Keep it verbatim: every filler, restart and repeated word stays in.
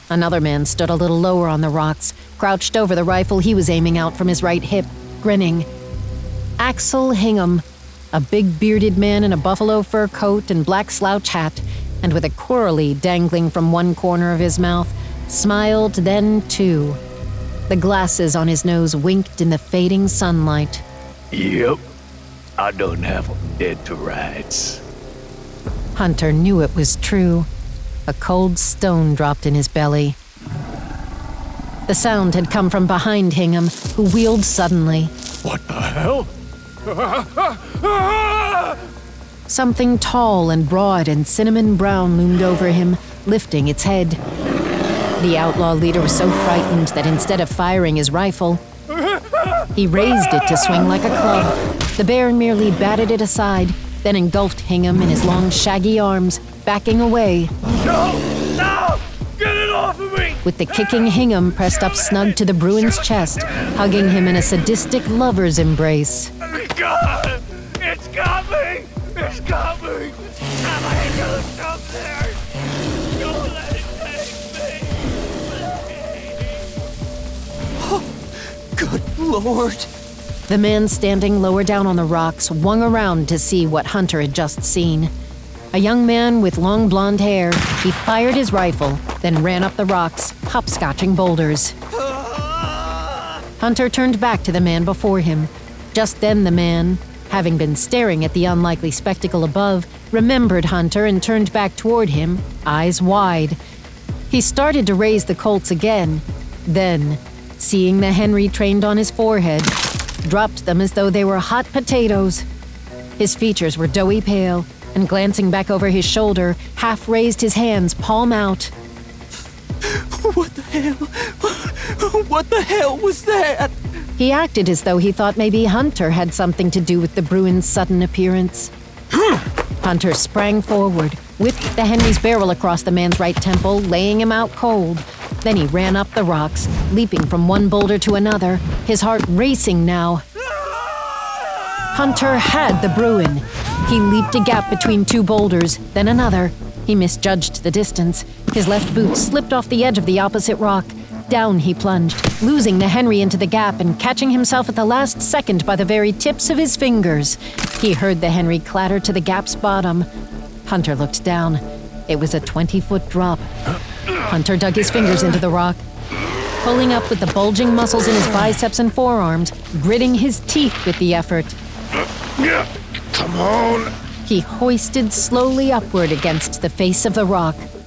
Another man stood a little lower on the rocks, crouched over the rifle he was aiming out from his right hip, grinning. Axel Hingham, a big bearded man in a buffalo fur coat and black slouch hat, and with a quarterly dangling from one corner of his mouth, smiled then too. The glasses on his nose winked in the fading sunlight. Yep, I don't have them dead to rights. Hunter knew it was true. A cold stone dropped in his belly. The sound had come from behind Hingham, who wheeled suddenly. What the hell? Something tall and broad and cinnamon brown loomed over him, lifting its head. The outlaw leader was so frightened that instead of firing his rifle, he raised it to swing like a club. The bear merely batted it aside, then engulfed Hingham in his long, shaggy arms, backing away. No! No! Get it off of me! With the kicking Hingham pressed up snug to the Bruin's chest, hugging him in a sadistic lover's embrace. God! It's got me! It's got me! Am I gonna stop there? Don't let it take me! Oh, good Lord! The man standing lower down on the rocks swung around to see what Hunter had just seen. A young man with long blonde hair, he fired his rifle, then ran up the rocks, hopscotching boulders. Hunter turned back to the man before him. Just then the man, having been staring at the unlikely spectacle above, remembered Hunter and turned back toward him, eyes wide. He started to raise the Colts again, then, seeing the Henry trained on his forehead, dropped them as though they were hot potatoes. His features were doughy pale, and glancing back over his shoulder, half raised his hands, palm out. What the hell? What the hell was that? He acted as though he thought maybe Hunter had something to do with the Bruin's sudden appearance. Hunter sprang forward, whipped the Henry's barrel across the man's right temple, laying him out cold. Then he ran up the rocks, leaping from one boulder to another, his heart racing now. Hunter had the Bruin. He leaped a gap between two boulders, then another. He misjudged the distance. His left boot slipped off the edge of the opposite rock. Down he plunged, losing the Henry into the gap and catching himself at the last second by the very tips of his fingers. He heard the Henry clatter to the gap's bottom. Hunter looked down. It was a twenty-foot drop. Hunter dug his fingers into the rock, pulling up with the bulging muscles in his biceps and forearms, gritting his teeth with the effort. Come on! He hoisted slowly upward against the face of the rock.